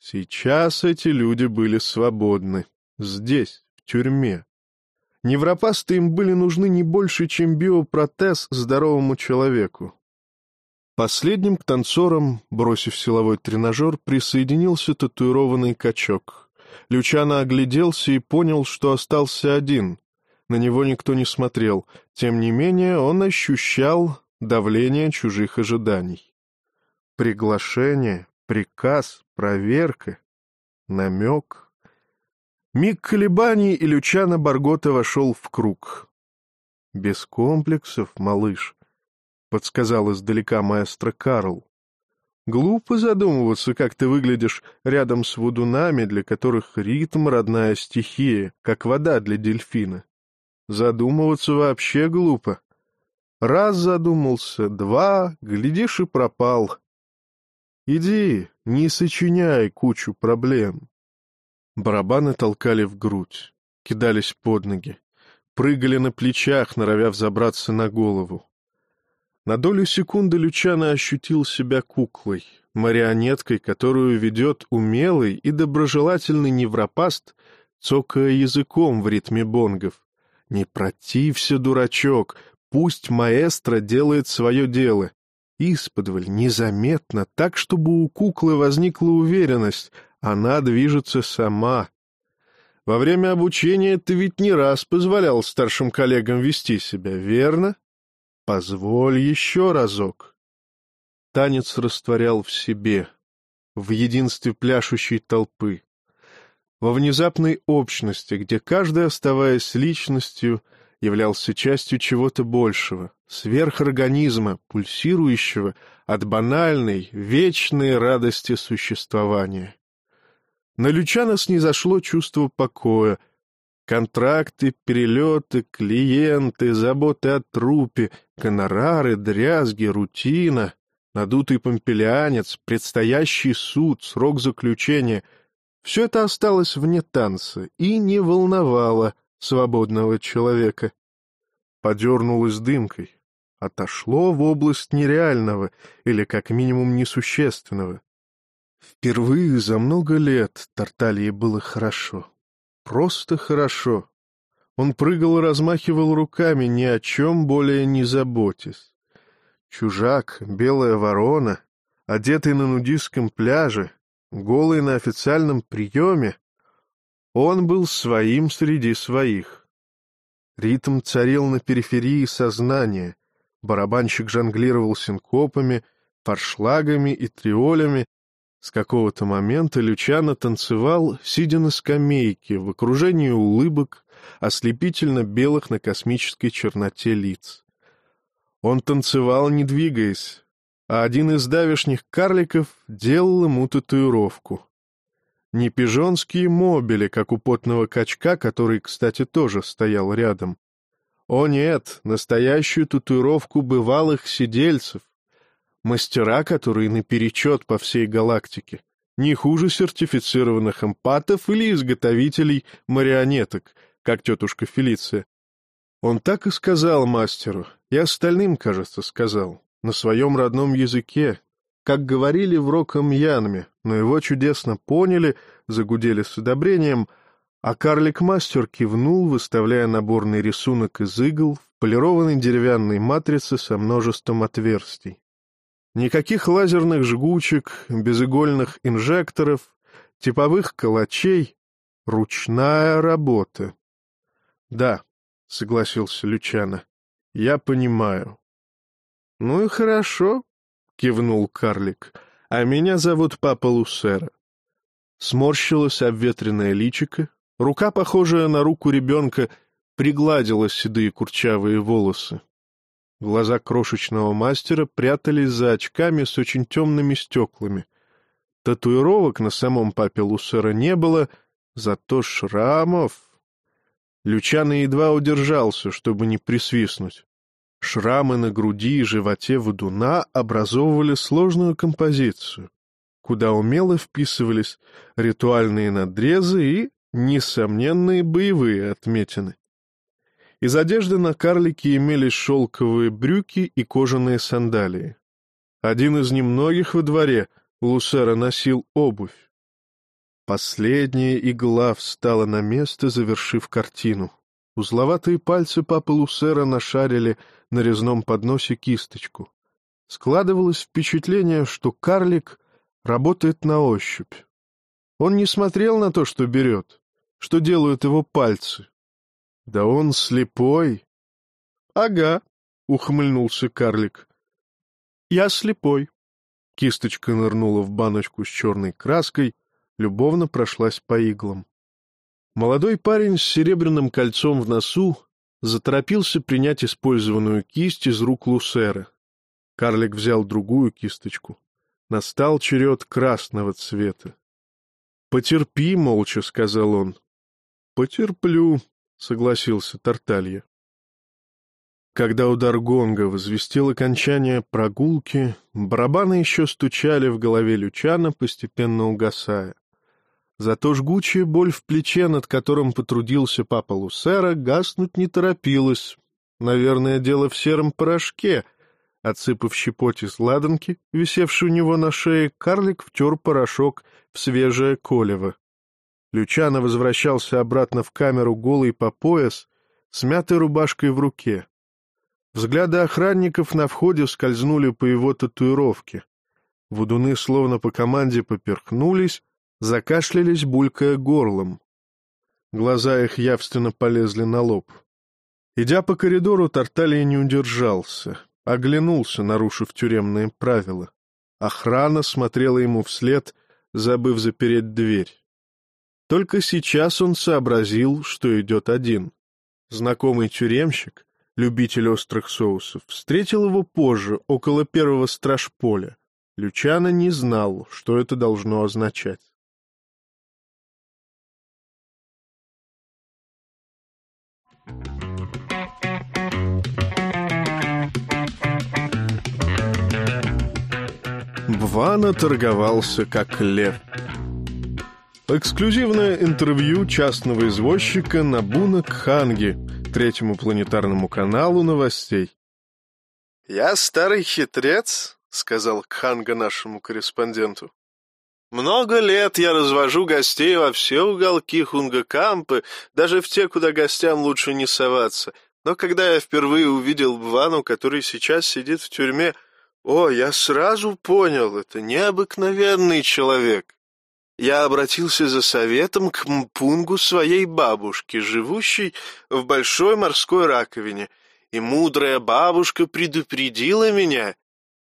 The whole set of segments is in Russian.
Сейчас эти люди были свободны. Здесь, в тюрьме. Невропасты им были нужны не больше, чем биопротез здоровому человеку. Последним к танцорам, бросив силовой тренажер, присоединился татуированный качок. Лючано огляделся и понял, что остался один. На него никто не смотрел. Тем не менее, он ощущал давление чужих ожиданий. Приглашение, приказ, проверка, намек. Миг колебаний, и Лючано Барготта вошел в круг. «Без комплексов, малыш», — подсказал издалека маэстро Карл. «Глупо задумываться, как ты выглядишь рядом с вудунами, для которых ритм — родная стихия, как вода для дельфина. Задумываться вообще глупо. Раз задумался, два, глядишь, и пропал. Иди, не сочиняй кучу проблем». Барабаны толкали в грудь, кидались под ноги, прыгали на плечах, норовя взобраться на голову. На долю секунды Лючано ощутил себя куклой, марионеткой, которую ведет умелый и доброжелательный невропаст, цокая языком в ритме бонгов. «Не протився, дурачок, пусть маэстро делает свое дело». Исподволь, незаметно, так, чтобы у куклы возникла уверенность, она движется сама. Во время обучения ты ведь не раз позволял старшим коллегам вести себя, верно? Позволь еще разок. Танец растворял в себе, в единстве пляшущей толпы, во внезапной общности, где каждый, оставаясь личностью, являлся частью чего-то большего, сверхорганизма, пульсирующего от банальной, вечной радости существования. На Лючано снизошло чувство покоя. Контракты, перелеты, клиенты, заботы о трупе, гонорары, дрязги, рутина, надутый помпелианец, предстоящий суд, срок заключения — все это осталось вне танца и не волновало свободного человека. Подернулось дымкой, отошло в область нереального или, как минимум, несущественного. Впервые за много лет Тарталье было хорошо. Просто хорошо. Он прыгал и размахивал руками, ни о чем более не заботясь. Чужак, белая ворона, одетый на нудистском пляже, голый на официальном приеме, он был своим среди своих. Ритм царил на периферии сознания, барабанщик жонглировал синкопами, форшлагами и триолями. С какого-то момента Лючано танцевал, сидя на скамейке, в окружении улыбок, ослепительно белых на космической черноте лиц. Он танцевал, не двигаясь, а один из давешних карликов делал ему татуировку. Не пижонские мобили, как у потного качка, который, кстати, тоже стоял рядом. О нет, настоящую татуировку бывалых сидельцев. Мастера, которые наперечет по всей галактике, не хуже сертифицированных эмпатов или изготовителей марионеток, как тетушка Фелиция. Он так и сказал мастеру, и остальным, кажется, сказал, на своем родном языке, как говорили в Роком-Янме, но его чудесно поняли, загудели с одобрением, а карлик-мастер кивнул, выставляя наборный рисунок из игл в полированной деревянной матрице со множеством отверстий. Никаких лазерных жгучек, безигольных инжекторов, типовых калачей. Ручная работа. — Да, — согласился Лючано, — я понимаю. — Ну и хорошо, — кивнул карлик, — а меня зовут Папа Лусера. Сморщилось обветренное личико, рука, похожая на руку ребенка, пригладила седые курчавые волосы. Глаза крошечного мастера прятались за очками с очень темными стеклами. Татуировок на самом папе Лусера не было, зато шрамов... Лючано едва удержался, чтобы не присвистнуть. Шрамы на груди и животе вудуна образовывали сложную композицию, куда умело вписывались ритуальные надрезы и несомненные боевые отметины. Из одежды на карлике имелись шелковые брюки и кожаные сандалии. Один из немногих во дворе Лусера носил обувь. Последняя игла встала на место, завершив картину. Узловатые пальцы папы Лусера нашарили на резном подносе кисточку. Складывалось впечатление, что карлик работает на ощупь. Он не смотрел на то, что берет, что делают его пальцы. Да он слепой. — Ага, — ухмыльнулся карлик. — Я слепой. Кисточка нырнула в баночку с черной краской, любовно прошлась по иглам. Молодой парень с серебряным кольцом в носу заторопился принять использованную кисть из рук Лусера. Карлик взял другую кисточку. Настал черед красного цвета. — Потерпи, — молча сказал он. — Потерплю, — согласился Тарталья. Когда удар гонга возвестил окончание прогулки, барабаны еще стучали в голове Лючано, постепенно угасая. Зато жгучая боль в плече, над которым потрудился папа Лусера, гаснуть не торопилась. Наверное, дело в сером порошке. Отсыпав щепоть из ладанки, висевшей у него на шее, карлик втер порошок в свежее колево. Лючано возвращался обратно в камеру голый по пояс, с мятой рубашкой в руке. Взгляды охранников на входе скользнули по его татуировке. Водуны словно по команде поперхнулись, закашлялись, булькая горлом. Глаза их явственно полезли на лоб. Идя по коридору, Тарталья не удержался, оглянулся, нарушив тюремные правила. Охрана смотрела ему вслед, забыв запереть дверь. Только сейчас он сообразил, что идет один. Знакомый тюремщик, любитель острых соусов, встретил его позже, около первого стражполя. Лючано не знал, что это должно означать. Бвана торговался как лев. Эксклюзивное интервью частного извозчика Набуна Кханги, третьему планетарному каналу новостей. «Я старый хитрец», — сказал Кханга нашему корреспонденту. «Много лет я развожу гостей во все уголки Хунгакампы, даже в те, куда гостям лучше не соваться. Но когда я впервые увидел Бвану, который сейчас сидит в тюрьме, я сразу понял, это необыкновенный человек. Я обратился за советом к Мпунгу своей бабушки, живущей в большой морской раковине, и мудрая бабушка предупредила меня».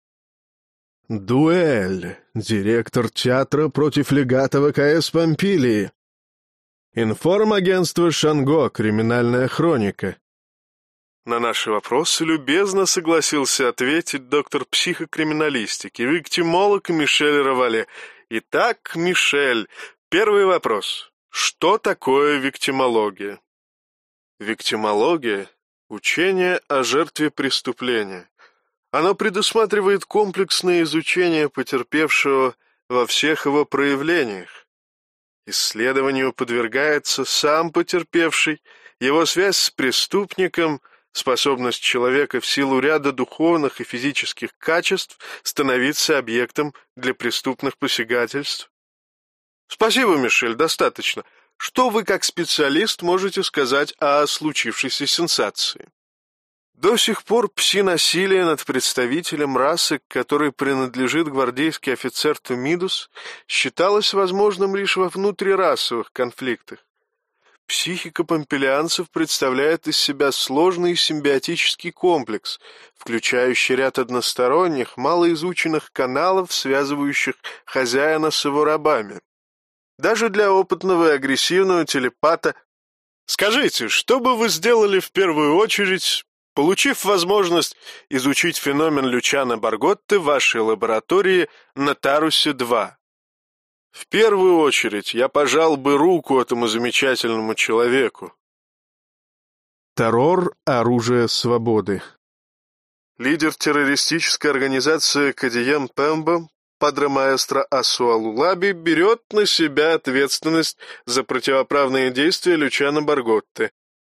Дуэль. Директор театра против легата ВКС Помпилии. Информагентство «Шанго», криминальная хроника. На наши вопросы любезно согласился ответить доктор психокриминалистики, виктимолог Мишель Равале. Итак, Мишель, первый вопрос. Что такое виктимология? Виктимология — учение о жертве преступления. Оно предусматривает комплексное изучение потерпевшего во всех его проявлениях. Исследованию подвергается сам потерпевший, его связь с преступником, способность человека в силу ряда духовных и физических качеств становиться объектом для преступных посягательств. Спасибо, Мишель, достаточно. Что вы, как специалист, можете сказать о случившейся сенсации? До сих пор пси-насилие над представителем расы, к которой принадлежит гвардейский офицер Тумидус, считалось возможным лишь во внутрирасовых конфликтах. Психика помпилианцев представляет из себя сложный симбиотический комплекс, включающий ряд односторонних, малоизученных каналов, связывающих хозяина с его рабами. Даже для опытного и агрессивного телепата. Скажите, что бы вы сделали в первую очередь, получив возможность изучить феномен Лючано Барготты в вашей лаборатории на Тарусе-2? В первую очередь я пожал бы руку этому замечательному человеку. Террор — оружие свободы. Лидер террористической организации Кадием Пембо, падре маэстро Асуалулаби, берет на себя ответственность за противоправные действия Лючано Барготты.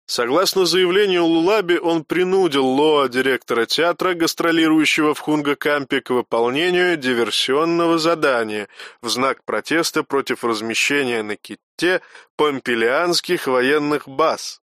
Согласно заявлению Лулаби, он принудил Лоа, директора театра, гастролирующего в Хунгакампе, к выполнению диверсионного задания в знак протеста против размещения на Китте помпилианских военных баз.